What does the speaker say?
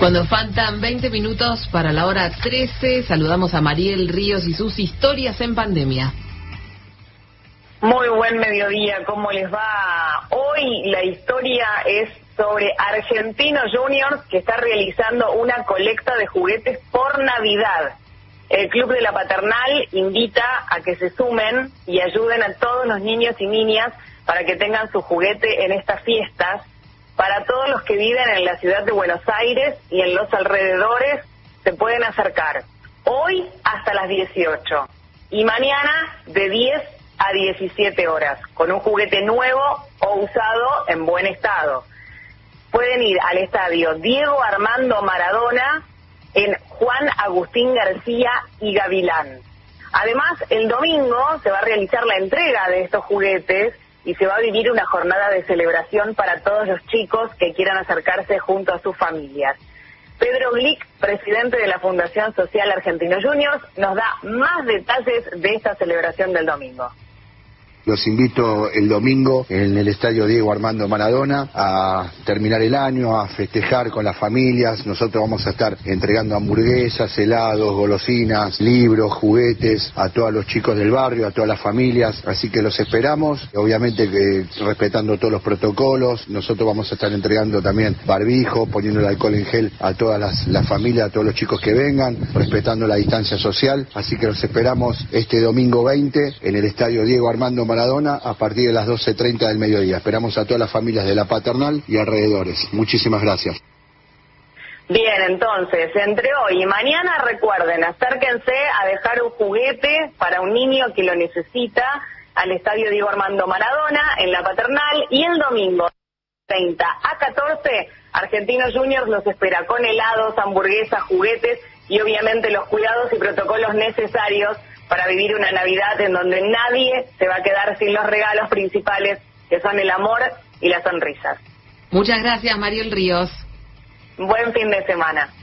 Cuando faltan 20 minutos para la hora 13, saludamos a Mariel Ríos y sus historias en pandemia. Muy buen mediodía, ¿cómo les va? Hoy la historia es sobre Argentinos Juniors, que está realizando una colecta de juguetes por Navidad. El Club de la Paternal invita a que se sumen y ayuden a todos los niños y niñas para que tengan su juguete en estas fiestas. Para todos los que viven en la ciudad de Buenos Aires y en los alrededores, se pueden acercar hoy hasta las 18 y mañana de 10 a 17 horas, con un juguete nuevo o usado en buen estado. Pueden ir al estadio Diego Armando Maradona en Juan Agustín García y Gavilán. Además, el domingo se va a realizar la entrega de estos juguetes y se va a vivir una jornada de celebración para todos los chicos que quieran acercarse junto a sus familias. Pedro Glick, presidente de la Fundación Social Argentinos Juniors, nos da más detalles de esta celebración del domingo. Los invito el domingo en el estadio Diego Armando Maradona a terminar el año, a festejar con las familias. Nosotros vamos a estar entregando hamburguesas, helados, golosinas, libros, juguetes a todos los chicos del barrio, a todas las familias. Así que los esperamos, obviamente que respetando todos los protocolos. Nosotros vamos a estar entregando también barbijo, poniendo el alcohol en gel a todas las familias, a todos los chicos que vengan, respetando la distancia social. Así que los esperamos este domingo 20 en el estadio Diego Armando Maradona a partir de las 12:30 del mediodía. Esperamos a todas las familias de la Paternal y alrededores. Muchísimas gracias. Bien, entonces, entre hoy y mañana, recuerden, acérquense a dejar un juguete para un niño que lo necesita al estadio Diego Armando Maradona en la Paternal, y el domingo 30 a 14, Argentinos Juniors los espera con helados, hamburguesas, juguetes y obviamente los cuidados y protocolos necesarios para vivir una Navidad en donde nadie se va a quedar sin los regalos principales, que son el amor y las sonrisas. Muchas gracias, Mariel Ríos. Buen fin de semana.